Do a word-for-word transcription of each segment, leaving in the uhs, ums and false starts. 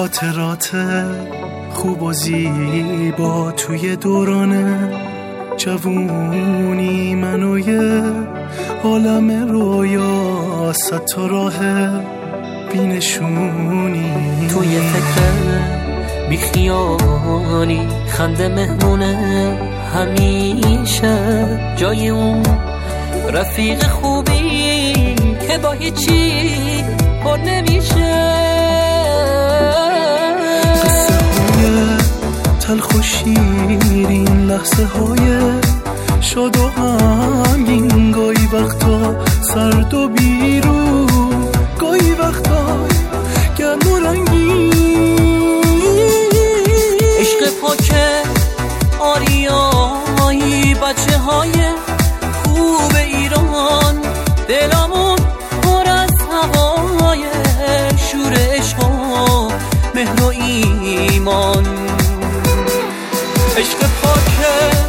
خاطرات خوب و زیبا توی دوران جوونی منو یه عالم رویا صد تا راه بینشونی توی فکر بیخیالی خنده مهمونه همیشه جای اون رفیق خوبی که با هیچی پر نمیشه. قصه های تلخ و شیرین، لحظه های شاد و غمگین، گاهی وقتا سرد و بیرون، گاهی وقتا گرم و رنگین. عشق پاک آریایی بچه های خوب ایران، دلمون پر از هوای شور عشق و مهر و ایمان. عشق پاک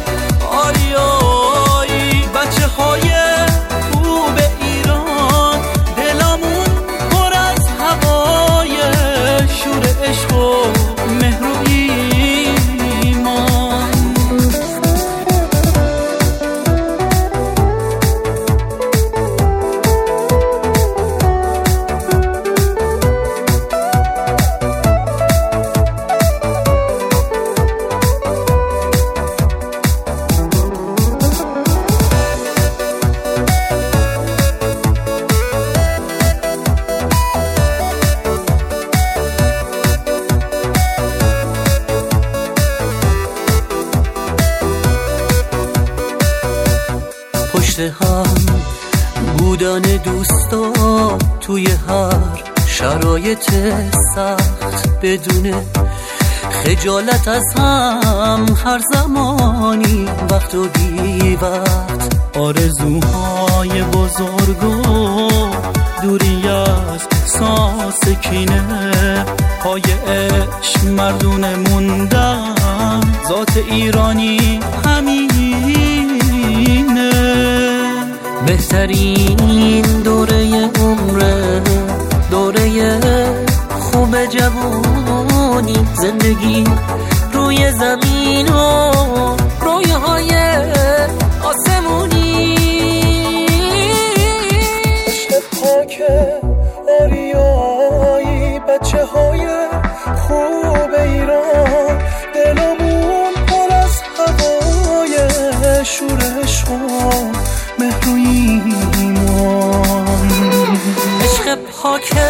آریایی بچه های خوب ایران، دلمون پر از هوای شور عشق و مهر و ایمان. پشت هم بودن دوستا توی هر شرایط سخت، بدون خجالت از هم هر زمانی، وقت و بی وقت. آرزوهای بزرگ و دوری از ساسکینه، پای عشق مردونه موندن، ذات ایرانی همینه. بهترین دوره عمره دوره خوب جوانی، زندگی روی زمین و رویاهای آسمونی. عشق پاک آریایی بچه های خوب ایران، دلمون پر از هوای شورش و مهر و ایمان. عشق پاک